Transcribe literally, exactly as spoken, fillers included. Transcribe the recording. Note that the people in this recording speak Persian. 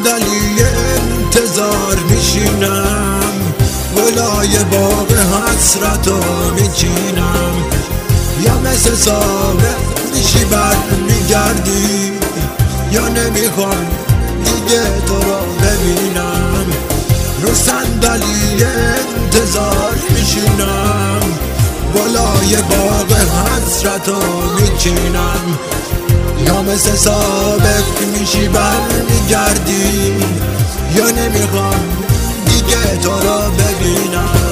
صندلی انتظار میشینم، گلای باغ حسرتو میچینم. یا مثل سابق میشی بر میگردی، یا نمیخوام دیگه تو رو ببینم. رو صندلی انتظار میشینم، گلای باغ حسرتو میچینم. یا مثل سابق میشی بر میگردی، یا نمیخوام دیگه تو رو ببینم.